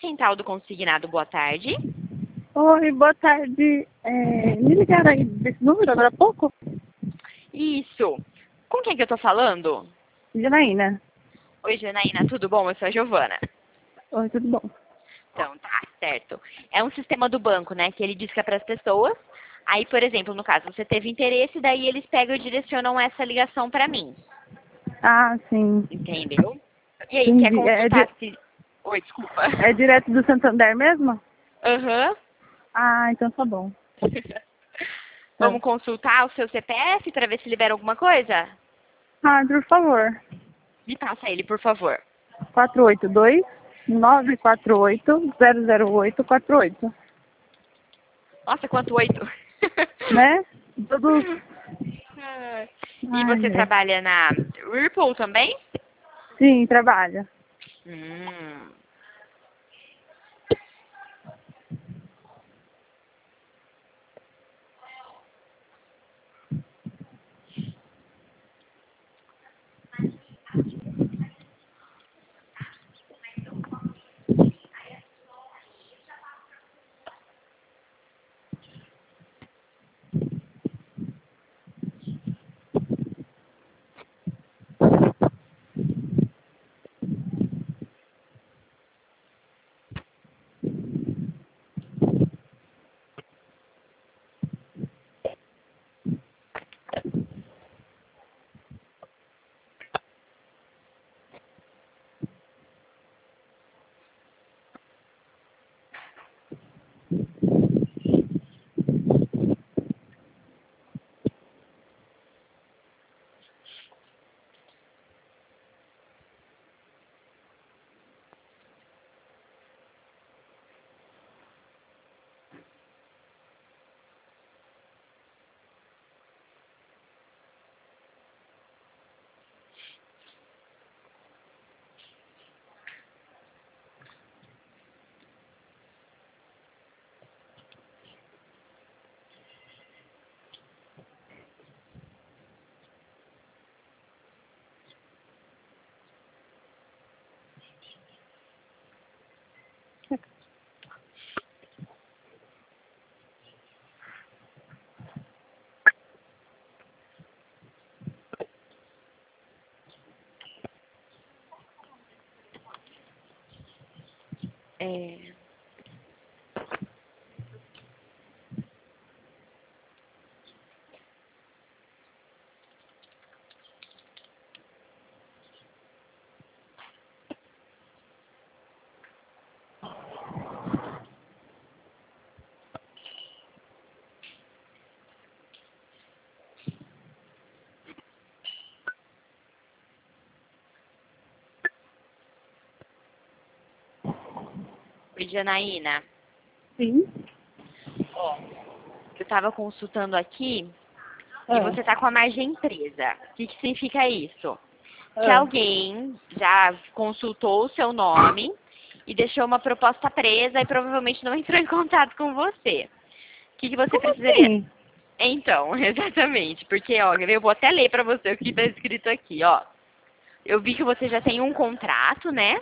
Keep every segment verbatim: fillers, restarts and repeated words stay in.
Central do Consignado, boa tarde. Oi, boa tarde. É, me ligaram aí desse número agora há pouco? Isso. Com quem que eu tô falando? Janaína. Oi, Janaína, tudo bom? Eu sou a Giovana. Oi, tudo bom? Então, tá, certo. É um sistema do banco, né, que ele diz que é para as pessoas. Aí, por exemplo, no caso, você teve interesse, daí eles pegam e direcionam essa ligação para mim. Ah, sim. Entendeu? E aí, quer Entendi. É, consultar di- se... Oi, desculpa. é direto do Santander mesmo? Aham. Ah, então tá bom. Tá. Vamos consultar o seu C P F para ver se libera alguma coisa? Ah, por favor. Me passa ele, por favor. quatro oito dois, nove quatro oito, zero zero oito quatro oito. Nossa, quanto oito. Né? Todos... Ah, e Ai, você ai. trabalha na Whirlpool também? Sim, trabalha. Hum. É... Oi, Janaína. Sim. Ó, eu estava consultando aqui e Ah, você está com a margem presa. O que, que significa isso? Que ah. alguém já consultou o seu nome e deixou uma proposta presa e provavelmente não entrou em contato com você. O que, que você Como precisaria... assim? Então, exatamente, porque, ó, eu vou até ler para você o que está escrito aqui, ó. Eu vi que você já tem um contrato, né?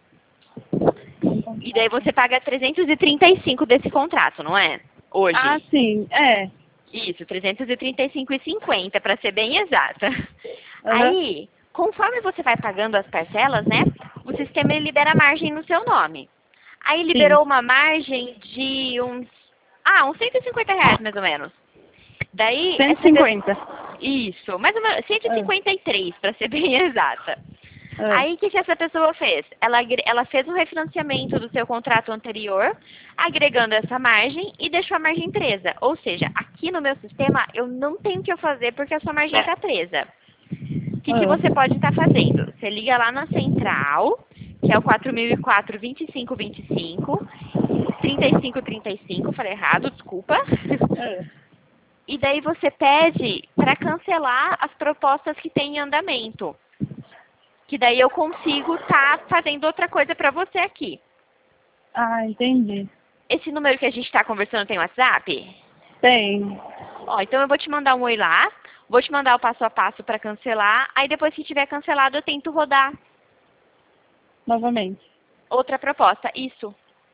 E daí você paga trezentos e trinta e cinco desse contrato, não é? Ah, Hoje. sim. É. Isso, trezentos e trinta e cinco e cinquenta para ser bem exata. Aham. Aí, conforme você vai pagando as parcelas, né? O sistema ele libera margem no seu nome. Aí Sim. liberou uma margem de uns, ah, uns cento e cinquenta reais mais ou menos. Daí, cento e essa pessoa, cinquenta. isso, mais ou menos, cento e Ah, cinquenta e três para ser bem exata. ah. Aí, o que, que essa pessoa fez? Ela, agre- ela fez um refinanciamento do seu contrato anterior, agregando essa margem e deixou a margem presa. Ou seja, aqui no meu sistema, eu não tenho o que eu fazer porque a sua margem está presa. O que, que Ah. você pode estar fazendo? Você liga lá na central, que é o quatro mil e quatro, vinte e cinco vinte e cinco, trinta e cinco trinta e cinco, falei errado, desculpa. Ah. E daí você pede para cancelar as propostas que têm em andamento. Que daí eu consigo estar fazendo outra coisa para você aqui. Ah, entendi. Esse número que a gente está conversando tem WhatsApp? Tem. Ó, então eu vou te mandar um oi lá, vou te mandar o passo a passo para cancelar, aí depois que tiver cancelado eu tento rodar Novamente. outra proposta. Isso.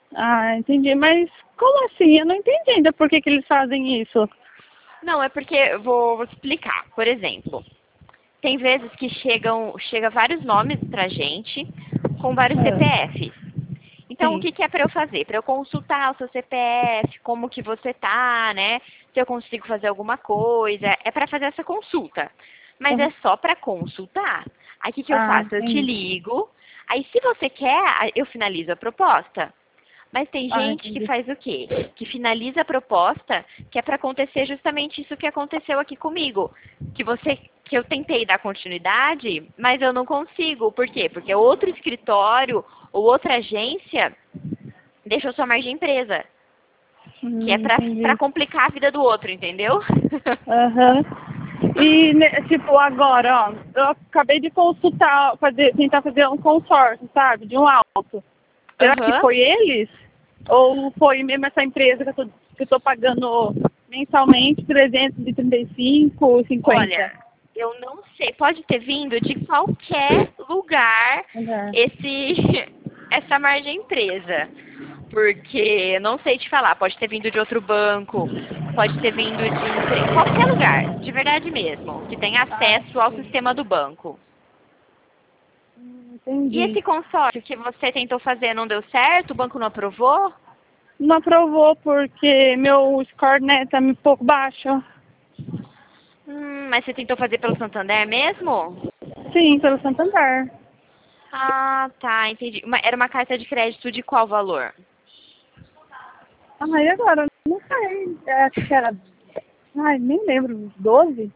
Ah, entendi. Mas como assim? Eu não entendi ainda por que que eles fazem isso. Não, é porque, eu vou, vou explicar. Por exemplo, tem vezes que chegam chega vários nomes pra gente com vários Ah, C P Fs. Então, o sim. que, que é para eu fazer? Para eu consultar o seu C P F, como que você tá, né? Se eu consigo fazer alguma coisa. É para fazer essa consulta. Mas é Uhum. só para consultar. Aí, o que, que eu Ah, faço? Eu te entendi. ligo. Aí, se você quer, eu finalizo a proposta. Mas tem Ah, gente que entendi. faz o quê? Que finaliza a proposta, que é para acontecer justamente isso que aconteceu aqui comigo. Que você, que eu tentei dar continuidade, mas eu não consigo. Por quê? Porque outro escritório ou outra agência deixou sua margem presa. Que é Hum, para para entendi. complicar a vida do outro, entendeu? Aham. E, né, tipo, agora, ó, eu acabei de consultar, fazer, tentar fazer um consórcio, sabe, de um auto. Será que Aham. foi eles? Ou foi mesmo essa empresa que eu tô, que eu tô pagando mensalmente trezentos e trinta e cinco e cinquenta? Olha, eu não sei, pode ter vindo de qualquer lugar Uhum. esse essa margem presa. Porque não sei te falar, pode ter vindo de outro banco, pode ter vindo de empre- qualquer lugar, de verdade mesmo, que tenha Ah, acesso ao sim. sistema do banco. Hum, E entendi. esse consórcio que você tentou fazer não deu certo? O banco não aprovou? Não aprovou porque meu score, né, tá um pouco baixo. Hum, mas você tentou fazer pelo Santander mesmo? Sim, pelo Santander. Ah, tá, entendi. Uma- era uma carta de crédito de qual valor? Ah, e agora? Não sei. É, acho que era. Ai, nem lembro. Doze.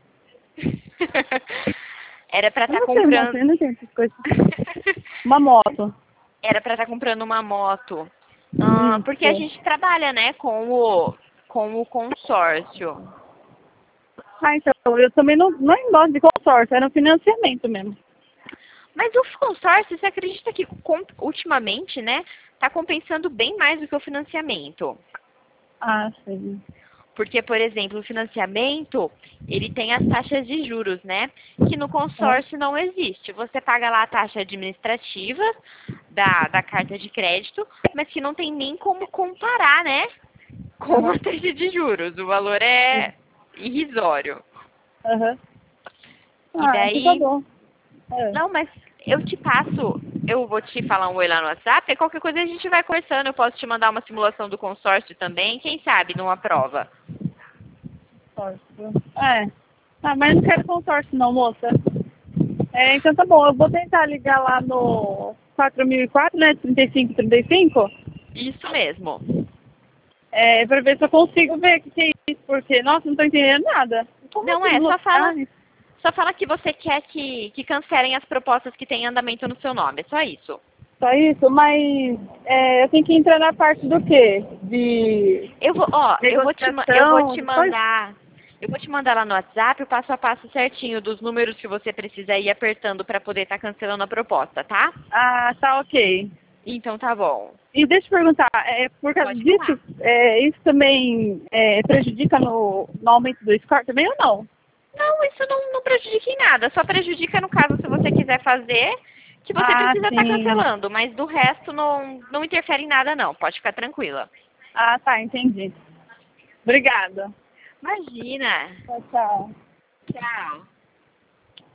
Era pra Eu estar não sei, moça, comprando. eu não tenho essas coisas. Uma moto. Era pra estar comprando uma moto. Ah, porque a Isso. gente trabalha, né, com o, com o consórcio. Ah, então, eu também não, não gosto de consórcio, era um financiamento mesmo. Mas o consórcio, você acredita que com- ultimamente, né, tá compensando bem mais do que o financiamento? Ah, sim. Porque, por exemplo, o financiamento, ele tem as taxas de juros, né? Que no Aham. consórcio não existe. Você paga lá a taxa administrativa da, da carta de crédito, mas que não tem nem como comparar, né? Com Aham. a taxa de juros. O valor Sim. é irrisório. Aham. E Ah, então tá daí, bom. É. não, mas eu te passo, eu vou te falar um oi lá no WhatsApp, e qualquer coisa a gente vai conversando. Eu posso te mandar uma simulação do consórcio também, quem sabe, numa prova. Consórcio. É. Ah, mas não quero consórcio não, moça. É, então tá bom, eu vou tentar ligar lá no quatro mil e quatro, né, trinta e cinco trinta e cinco, Isso mesmo. é, pra ver se eu consigo ver o que, que é isso, porque, nossa, não tô entendendo nada. Como Não assim é, só fala, bloquear isso? só fala que você quer que, que cancelem as propostas que têm andamento no seu nome, é só isso. Só isso? Mas é, eu tenho que entrar na parte do quê? De Eu vou, ó, eu vou te, ma- eu vou negociação, te essas coisas? mandar, eu vou te mandar lá no WhatsApp o passo a passo certinho dos números que você precisa ir apertando para poder estar cancelando a proposta, tá? Ah, tá, ok. Então tá bom. E deixa eu perguntar, é, por causa Pode falar. disso, é, isso também é, prejudica no, no aumento do score também ou não? Não, isso não, não prejudica em nada. Só prejudica no caso se você quiser fazer, que você Ah, precisa estar sim. cancelando. Mas do resto não, não interfere em nada, não. Pode ficar tranquila. Ah, tá, entendi. Obrigada. Imagina. Tchau, tchau. Tchau.